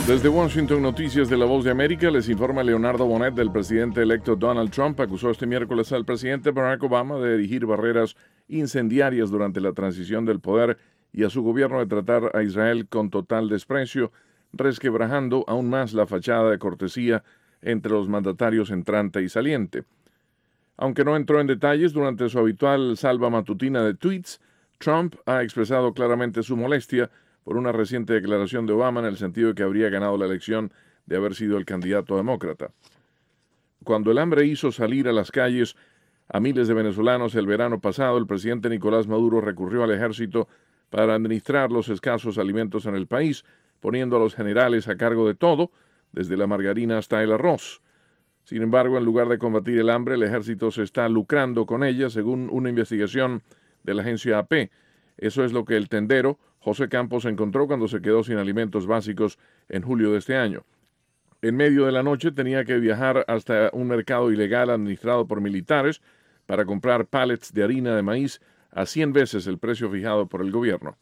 Desde Washington, Noticias de La Voz de América, les informa Leonardo Bonet. Del presidente electo Donald Trump acusó este miércoles al presidente Barack Obama de erigir barreras incendiarias durante la transición del poder y a su gobierno de tratar a Israel con total desprecio, resquebrajando aún más la fachada de cortesía entre los mandatarios entrante y saliente. Aunque no entró en detalles durante su habitual salva matutina de tweets, Trump ha expresado claramente su molestia por una reciente declaración de Obama en el sentido de que habría ganado la elección de haber sido el candidato demócrata. Cuando el hambre hizo salir a las calles a miles de venezolanos el verano pasado, el presidente Nicolás Maduro recurrió al ejército para administrar los escasos alimentos en el país, poniendo a los generales a cargo de todo, desde la margarina hasta el arroz. Sin embargo, en lugar de combatir el hambre, el ejército se está lucrando con ella, según una investigación de la agencia AP. Eso es lo que el tendero José Campos encontró cuando se quedó sin alimentos básicos en julio de este año. En medio de la noche tenía que viajar hasta un mercado ilegal administrado por militares para comprar pallets de harina de maíz a 100 veces el precio fijado por el gobierno.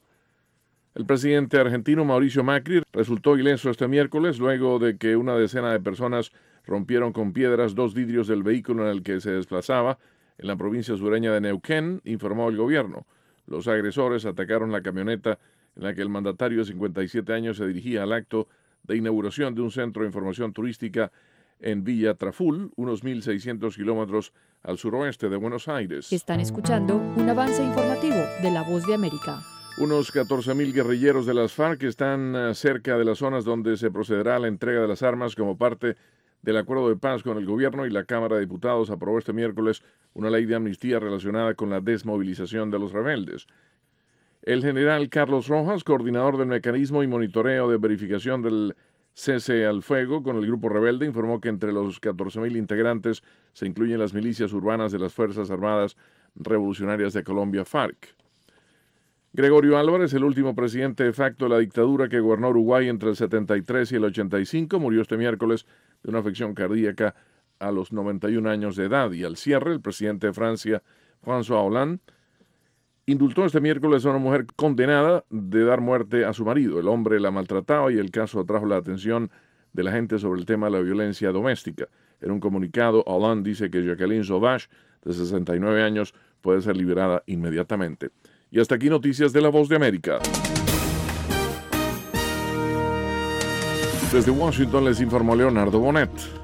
El presidente argentino Mauricio Macri resultó ileso este miércoles luego de que una decena de personas rompieron con piedras 2 vidrios del vehículo en el que se desplazaba en la provincia sureña de Neuquén, informó el gobierno. Los agresores atacaron la camioneta en la que el mandatario de 57 años se dirigía al acto de inauguración de un centro de información turística en Villa Traful, unos 1.600 kilómetros al suroeste de Buenos Aires. Están escuchando un avance informativo de La Voz de América. Unos 14.000 guerrilleros de las FARC están cerca de las zonas donde se procederá a la entrega de las armas como parte del acuerdo de paz con el gobierno, y la Cámara de Diputados aprobó este miércoles una ley de amnistía relacionada con la desmovilización de los rebeldes. El general Carlos Rojas, coordinador del mecanismo y monitoreo de verificación del cese al fuego con el grupo rebelde, informó que entre los 14.000 integrantes se incluyen las milicias urbanas de las Fuerzas Armadas Revolucionarias de Colombia, FARC. Gregorio Álvarez, el último presidente de facto de la dictadura que gobernó Uruguay entre el 73 y el 85, murió este miércoles de una afección cardíaca a los 91 años de edad. Y al cierre, el presidente de Francia, François Hollande, indultó este miércoles a una mujer condenada de dar muerte a su marido. El hombre la maltrataba y el caso atrajo la atención de la gente sobre el tema de la violencia doméstica. En un comunicado, Hollande dice que Jacqueline Sauvage, de 69 años, puede ser liberada inmediatamente. Y hasta aquí Noticias de La Voz de América. Desde Washington les informó Leonardo Bonet.